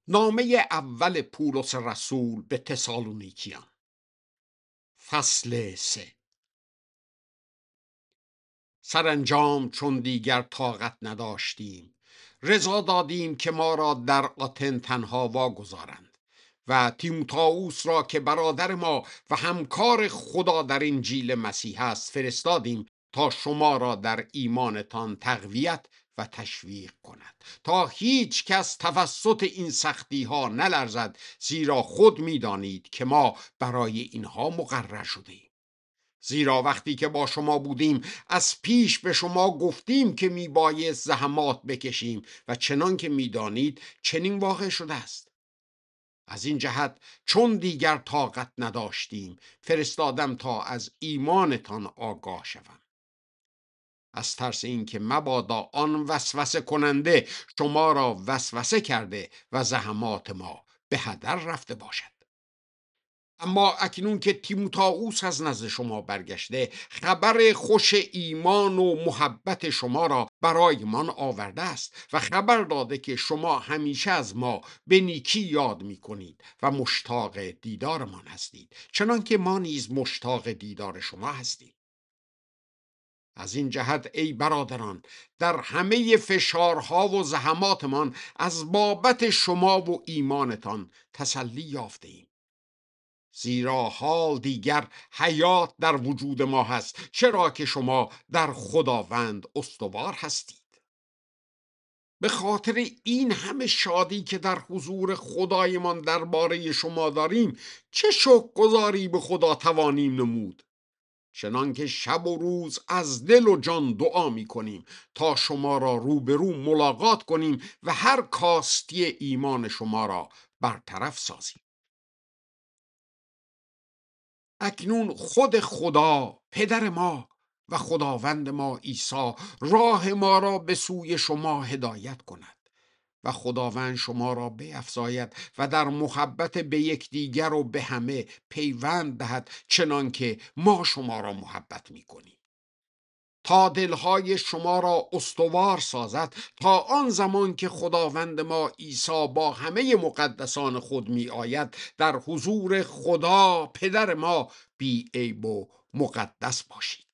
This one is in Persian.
نامه اول پولس رسول به تسالونیکیان، فصل 3. سرانجام چون دیگر طاقت نداشتیم، رضا دادیم که ما را در آتن تنها واگذارند و تیموتائوس را که برادر ما و همکار خدا در انجیل مسیح است فرستادیم تا شما را در ایمانتان تقویت و تشویق کند، تا هیچ کس توسط این سختی ها نلرزد، زیرا خود میدانید که ما برای اینها مقرر شدیم. زیرا وقتی که با شما بودیم از پیش به شما گفتیم که میبایست زحمات بکشیم و چنان که میدانید چنین واقع شده است. از این جهت چون دیگر طاقت نداشتیم فرستادم تا از ایمانتان آگاه شوم، از ترس این که مبادا آن وسوسه کننده شما را وسوسه کرده و زحمات ما به هدر رفته باشد. اما اکنون که تیموتائوس از نزد شما برگشته، خبر خوش ایمان و محبت شما را برای من آورده است و خبر داده که شما همیشه از ما به نیکی یاد می کنید و مشتاق دیدارمان هستید، چنان که ما نیز مشتاق دیدار شما هستیم. از این جهت ای برادران، در همه فشارها و زحماتمان از بابت شما و ایمانتان تسلی یافته ایم، زیرا حال دیگر حیات در وجود ما هست، چرا که شما در خداوند استوار هستید. به خاطر این همه شادی که در حضور خدایمان درباره شما داریم، چه شکرگزاری به خدا توانیم نمود، چنان که شب و روز از دل و جان دعا می کنیم تا شما را روبرو ملاقات کنیم و هر کاستی ایمان شما را برطرف سازیم. اکنون خود خدا پدر ما و خداوند ما عیسی راه ما را به سوی شما هدایت کند و خداوند شما را بیفزاید و در محبت به یکدیگر و به همه پیوند دهد، چنان که ما شما را محبت می کنیم، تا دلهای شما را استوار سازد، تا آن زمان که خداوند ما عیسی با همه مقدسان خود می آید در حضور خدا پدر ما بی عیب و مقدس باشید.